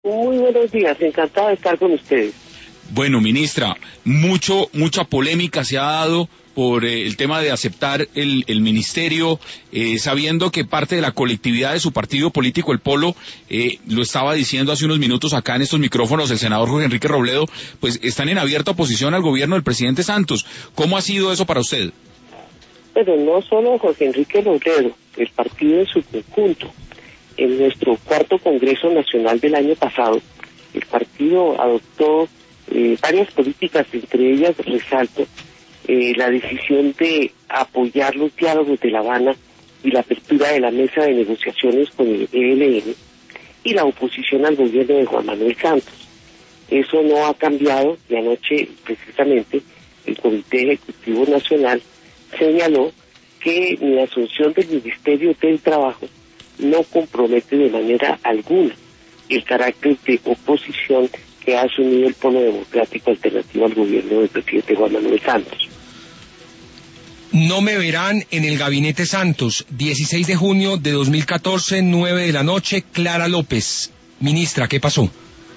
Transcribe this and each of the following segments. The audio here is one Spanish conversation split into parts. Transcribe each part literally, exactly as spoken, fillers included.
Muy buenos días, encantada de estar con ustedes. Bueno, ministra, mucho, mucha polémica se ha dado por eh, el tema de aceptar el, el ministerio, eh, sabiendo que parte de la colectividad de su partido político, el Polo, eh, lo estaba diciendo hace unos minutos acá en estos micrófonos el senador Jorge Enrique Robledo, pues están en abierta oposición al gobierno del presidente Santos. ¿Cómo ha sido eso para usted? Pero no solo Jorge Enrique Robledo, el partido en su conjunto. En nuestro cuarto Congreso Nacional del año pasado, el partido adoptó eh, varias políticas, entre ellas resalto eh, la decisión de apoyar los diálogos de La Habana y la apertura de la mesa de negociaciones con el E L N y la oposición al gobierno de Juan Manuel Santos. Eso no ha cambiado y anoche precisamente el Comité Ejecutivo Nacional señaló que la asunción del Ministerio del Trabajo no compromete de manera alguna el carácter de oposición que ha asumido el Polo Democrático alternativo al gobierno del presidente Juan Manuel Santos. No me verán en el Gabinete Santos, dieciséis de junio de dos mil catorce, nueve de la noche, Clara López. Ministra, ¿qué pasó?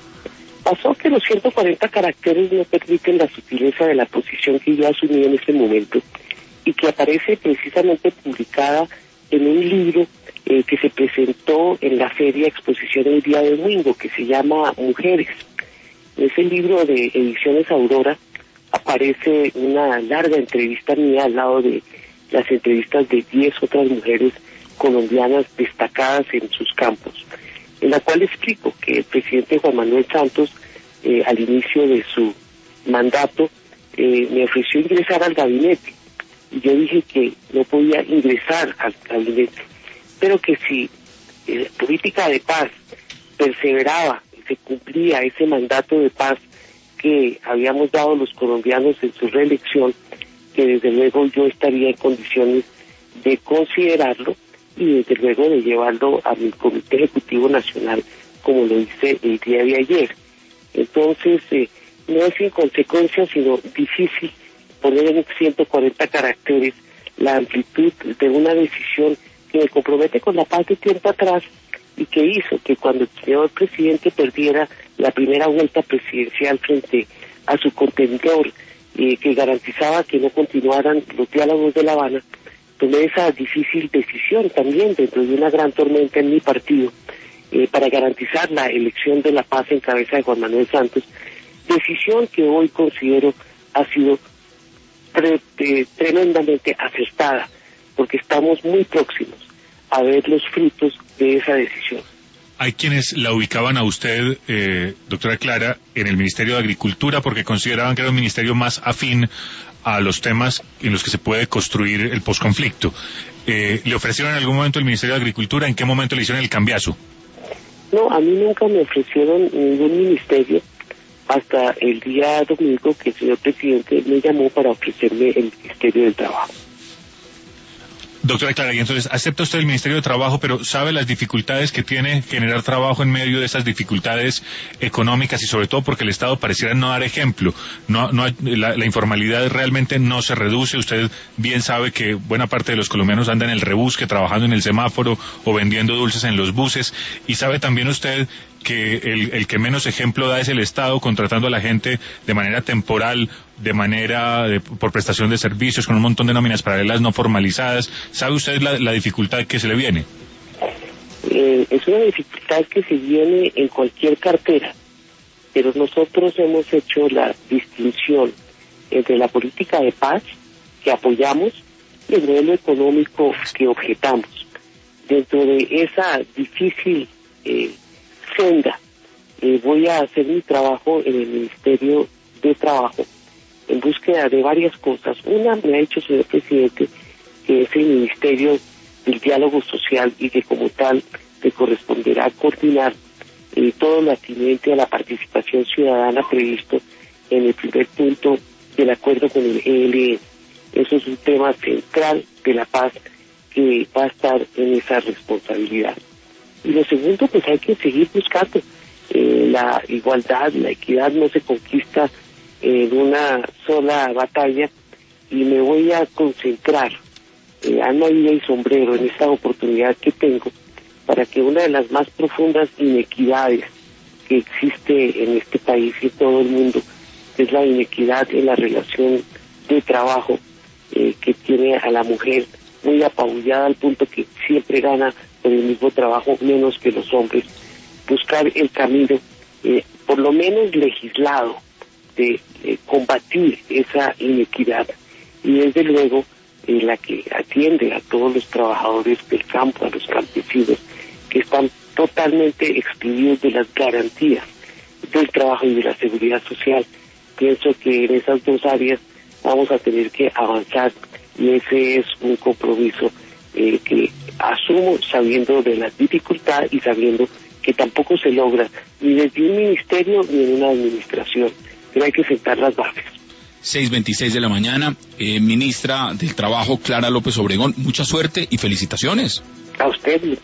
Pasó que los ciento cuarenta caracteres no permiten la sutileza de la posición que yo asumí en ese momento y que aparece precisamente publicada en un libro eh, que se presentó en la feria exposición el día de domingo, que se llama Mujeres. En ese libro de Ediciones Aurora aparece una larga entrevista mía al lado de las entrevistas de diez otras mujeres colombianas destacadas en sus campos, en la cual explico que el presidente Juan Manuel Santos, eh, al inicio de su mandato, eh, me ofreció ingresar al gabinete. Y yo dije que no podía ingresar al gabinete, pero que si la eh, política de paz perseveraba y se cumplía ese mandato de paz que habíamos dado los colombianos en su reelección, que desde luego yo estaría en condiciones de considerarlo y desde luego de llevarlo a mi Comité Ejecutivo Nacional, como lo hice el día de ayer. Entonces, eh, no es sin consecuencia, sino difícil poner en ciento cuarenta caracteres la amplitud de una decisión que me compromete con la paz de tiempo atrás y que hizo que cuando el señor presidente perdiera la primera vuelta presidencial frente a su contendor, eh, que garantizaba que no continuaran los diálogos de La Habana, tomé esa difícil decisión también dentro de una gran tormenta en mi partido eh, para garantizar la elección de la paz en cabeza de Juan Manuel Santos, decisión que hoy considero ha sido Tre- eh, tremendamente acertada, porque estamos muy próximos a ver los frutos de esa decisión. Hay quienes la ubicaban a usted, eh, doctora Clara, en el Ministerio de Agricultura porque consideraban que era un ministerio más afín a los temas en los que se puede construir el posconflicto. Eh, ¿Le ofrecieron en algún momento el Ministerio de Agricultura? ¿En qué momento le hicieron el cambiazo? No, a mí nunca me ofrecieron ningún ministerio hasta el día domingo que el señor presidente me llamó para ofrecerme el Ministerio del Trabajo. Doctora Clara, y entonces acepta usted el Ministerio de Trabajo, pero ¿sabe las dificultades que tiene generar trabajo en medio de esas dificultades económicas y sobre todo porque el Estado pareciera no dar ejemplo? No, no, la, la informalidad realmente no se reduce. Usted bien sabe que buena parte de los colombianos andan en el rebusque, trabajando en el semáforo o vendiendo dulces en los buses. Y sabe también usted que el, el que menos ejemplo da es el Estado, contratando a la gente de manera temporal, de manera de, por prestación de servicios, con un montón de nóminas paralelas no formalizadas. ¿Sabe usted la, la dificultad que se le viene? Eh, es una dificultad que se viene en cualquier cartera, pero nosotros hemos hecho la distinción entre la política de paz que apoyamos y el modelo económico que objetamos. Dentro de esa difícil eh, senda, eh, voy a hacer mi trabajo en el Ministerio de Trabajo en búsqueda de varias cosas. Una, me ha dicho el señor presidente que es el Ministerio del Diálogo Social y que como tal te corresponderá coordinar eh, todo lo atinente a la participación ciudadana previsto en el primer punto del acuerdo con el E L N. Eso es un tema central de la paz que va a estar en esa responsabilidad. Y lo segundo, pues hay que seguir buscando eh, la igualdad, la equidad no se conquista en una sola batalla y me voy a concentrar eh, alma, vida y sombrero en esta oportunidad que tengo para que una de las más profundas inequidades que existe en este país y en todo el mundo, es la inequidad en la relación de trabajo eh, que tiene a la mujer muy apabullada al punto que siempre gana por el mismo trabajo menos que los hombres. Buscar el camino, eh, por lo menos legislado, de eh, combatir esa inequidad y desde luego eh, la que atiende a todos los trabajadores del campo, a los campesinos que están totalmente excluidos de las garantías del trabajo y de la seguridad social. Pienso que en esas dos áreas vamos a tener que avanzar y ese es un compromiso eh, que asumo sabiendo de la dificultad y sabiendo que tampoco se logra ni desde un ministerio ni en una administración, pero hay que sentar las bases. seis veintiséis de la mañana, eh, ministra del Trabajo Clara López Obregón, mucha suerte y felicitaciones. A usted,